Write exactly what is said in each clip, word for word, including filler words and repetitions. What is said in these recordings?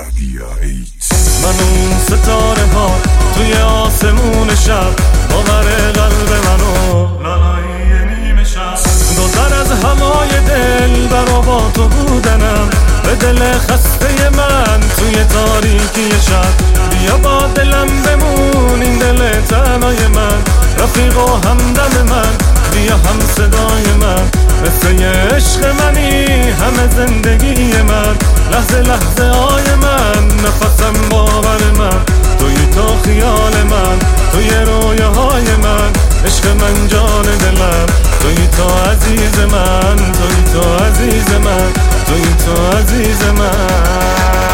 من اون ستاره ها توی آسمون شب، باور قلب منو لالای نیمه شب. گذر از هوای دل برا با تو بودنم، به دل خسته من توی تاریکی شب. بیا با دلم بمون این دل تنهای من، رفیق و همدم من، بیا هم صدای من. مثل عشق منی همه زندگی من، لحظه لحظه های من، نفسم باور من. توی تو خیال من، توی رویاهای من، عشق من جان دلم. توی تو عزیز من، توی تو عزیز من، توی تو عزیز من.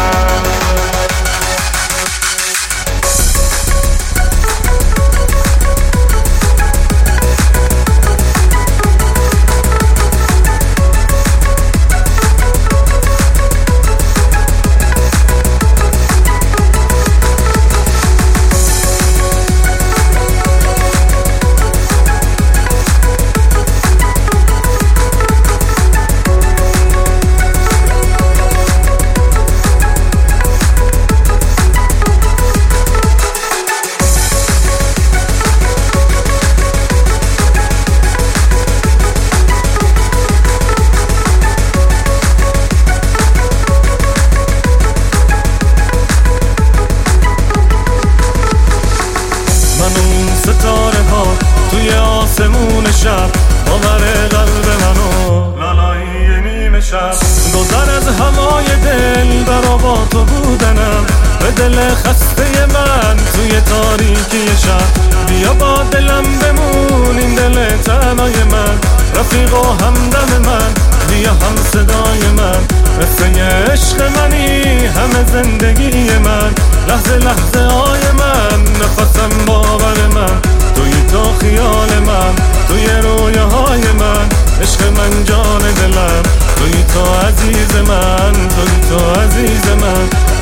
ستاره ها توی آسمون شب، باور قلب منو لالای نیمه شب. گذر از هوای دل برا با تو بودنم، به دل خسته من توی تاریکی شب. بیا با دلم بمون این دل تنهای من، رفیق و همدم من، بیا هم صدای من. مثل عشق منی همه زندگی من، لحظه لحظه های من، نفسم باور من. توی تو خیال من، توی رویاهای من، عشق من جان دلم. توی تو عزیز من، توی تو عزیز من،